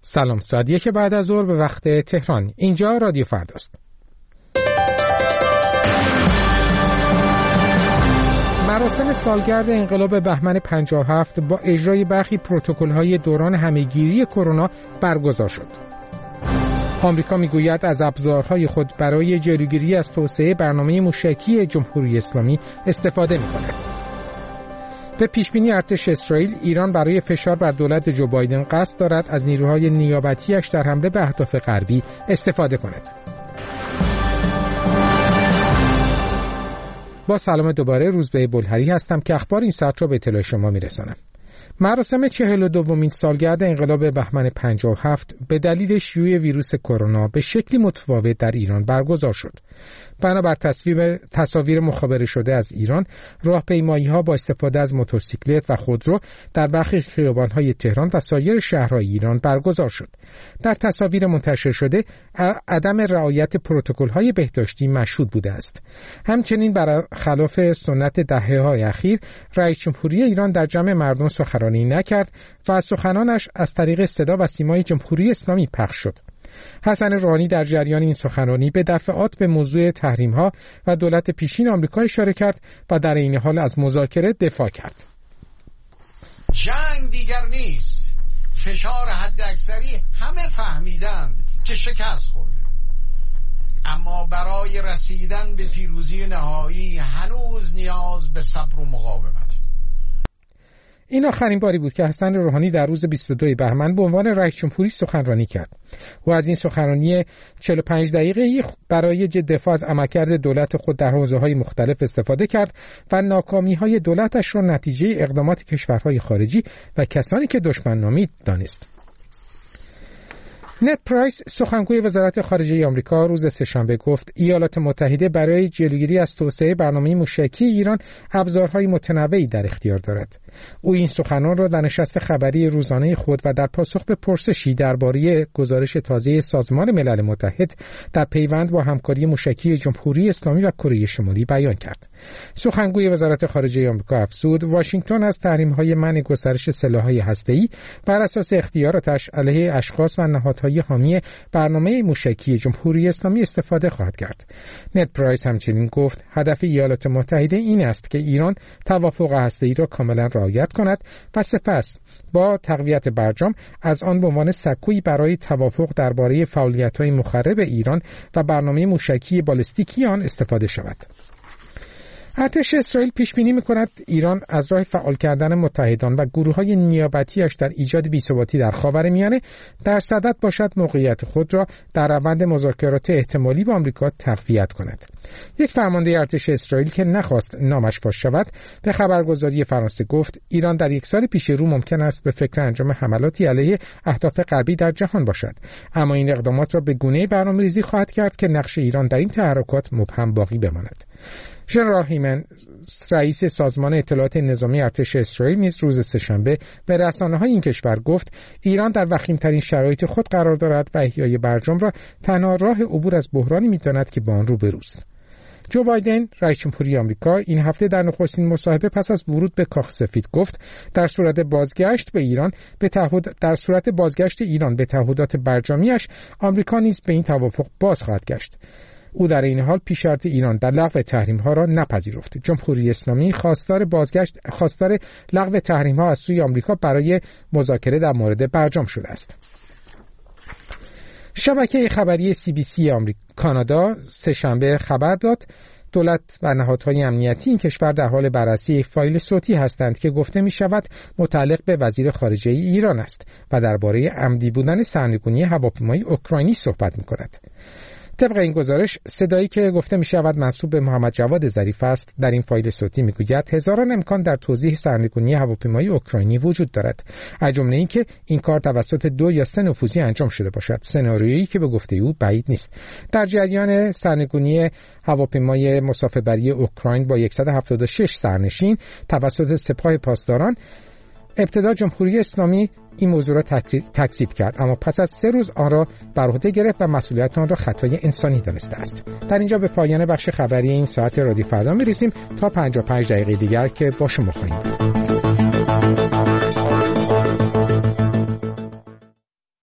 سلام، ساعت 1 بعد از ظهر به وقت تهران. اینجا رادیو فرداست. مراسم سالگرد انقلاب بهمن 57 با اجرای برخی پروتکل‌های دوران همه‌گیری کرونا برگزار شد. آمریکا میگوید از ابزارهای خود برای جلوگیری از توسعه برنامه موشکی جمهوری اسلامی استفاده می‌کند. به پیشبینی ارتش اسرائیل، ایران برای فشار بر دولت جو بایدن قصد دارد از نیروهای نیابتی‌اش در حمله به اهداف غربی استفاده کند. با سلام دوباره، روزبه بلهری هستم که اخبار این ساعت را به اطلاع شما میرسانم. مراسم 42مین سالگرد انقلاب بهمن 57 به دلیل شیوع ویروس کرونا به شکلی متفاوت در ایران برگزار شد. بنابر تصاویر مخابره شده از ایران، راهپیمایی‌ها با استفاده از موتورسیکلت و خودرو در برخی خیابان‌های تهران و سایر شهرهای ایران برگزار شد. در تصاویر منتشر شده، عدم رعایت پروتکل‌های بهداشتی مشهود بوده است. همچنین برخلاف سنت دهه‌های اخیر، رئیس جمهوری ایران در جمع مردم سخنرانی نکرد و سخنانش از طریق صدا و سیمای جمهوری اسلامی پخش شد. حسن روحانی در جریان این سخنرانی به دفعات به موضوع تحریم‌ها و دولت پیشین آمریکا اشاره کرد و در این حال از مذاکره دفاع کرد. جنگ دیگر نیست. فشار حداکثری همه فهمیدند که شکست خورده. اما برای رسیدن به پیروزی نهایی هنوز نیاز به صبر و مقاومت. این آخرین باری بود که حسن روحانی در روز 22 بهمن به عنوان رئیس جمهوری سخنرانی کرد. او از این سخنرانی 45 دقیقه‌ای برای دفاع از عملکرد دولت خود در حوزه‌های مختلف استفاده کرد و ناکامی‌های دولتش را نتیجه اقدامات کشورهای خارجی و کسانی که دشمن نامید دانست. نت پرایس، سخنگوی وزارت خارجه آمریکا، روز سه‌شنبه گفت ایالات متحده برای جلوگیری از توسعه برنامه موشکی ایران ابزارهای متنوعی در اختیار دارد. او این سخنان را در نشست خبری روزانه خود و در پاسخ به پرسشی درباره گزارش تازه سازمان ملل متحد در پیوند با همکاری موشکی جمهوری اسلامی و کره شمالی بیان کرد. سخنگوی وزارت خارجه آمریکا افزود واشنگتن از تحریم‌های منع گسترش سلاح‌های هسته‌ای بر اساس اختیاراتش علیه اشخاص و نهادهای حامی برنامه موشکی جمهوری اسلامی استفاده خواهد کرد. نت پرایس همچنین گفت هدف ایالات متحده این است که ایران توافق هسته‌ای را کاملا رعایت کند و سپس با تقویت برجام از آن به عنوان سکویی برای توافق درباره فعالیت‌های مخرب ایران و برنامه موشکی بالستیکی آن استفاده شود. ارتش اسرائیل پیش بینی می‌کند ایران از راه فعال کردن متحدان و گروه‌های نیابتی‌اش در ایجاد بی‌ثباتی در خاورمیانه در صدد باشد موقعیت خود را در روند مذاکرات احتمالی با آمریکا تقویت کند. یک فرمانده ارتش اسرائیل که نخواست نامش فاش شود به خبرگزاری فرانسه گفت ایران در یک سال پیش رو ممکن است به فکر انجام حملاتی علیه اهداف غربی در جهان باشد، اما این اقدامات را به گونه‌ای برنامه‌ریزی خواهد کرد که نقش ایران در این تحرکات مبهم باقی بماند. ژنرال هیمن، رئیس سازمان اطلاعات نظامی ارتش اسرائیل، نیز روز سه‌شنبه به رسانه‌های این کشور گفت ایران در وخیم‌ترین شرایط خود قرار دارد و احیای برجام را تنها راه عبور از بحرانی می‌داند که با آن روبروست. جو بایدن، رئیس جمهوری آمریکا، این هفته در نخستین مصاحبه پس از ورود به کاخ سفید گفت در صورت بازگشت ایران به تعهدات برجامیش، آمریکا نیز به این توافق باز خواهد گشت. او در این حال پیش‌شرط ایران در لغو تحریم‌ها را نپذیرفت. جمهوری اسلامی خواستار لغو تحریم‌ها از سوی آمریکا برای مذاکره در مورد برجام شده است. شبکه خبری CBC کانادا سه‌شنبه خبر داد دولت و نهادهای امنیتی این کشور در حال بررسی یک فایل صوتی هستند که گفته می شود متعلق به وزیر خارجه ایران است و درباره عمدی بودن سرنگونی هواپیمای اوکراینی صحبت می کند. طبق این گزارش، صدایی که گفته می شود منسوب به محمد جواد ظریف است در این فایل صوتی می گوید هزاران امکان در توضیح سرنگونی هواپیمای اوکراینی وجود دارد، از جمله اینکه این کار توسط 2 یا 3 نفوذی انجام شده باشد، سناریویی که به گفته او بعید نیست. در جریان سرنگونی هواپیمای مسافربری اوکراین با 176 سرنشین توسط سپاه پاسداران، ابتدا جمهوری اسلامی این موضوع را تکذیب کرد، اما پس از 3 روز آن را بر عهده گرفت و مسئولیت آن را خطای انسانی دانسته است. در اینجا به پایان بخش خبری این ساعت رادیو فردا می‌رسیم تا 55 دقیقه دیگر که با شما خواهیم بود.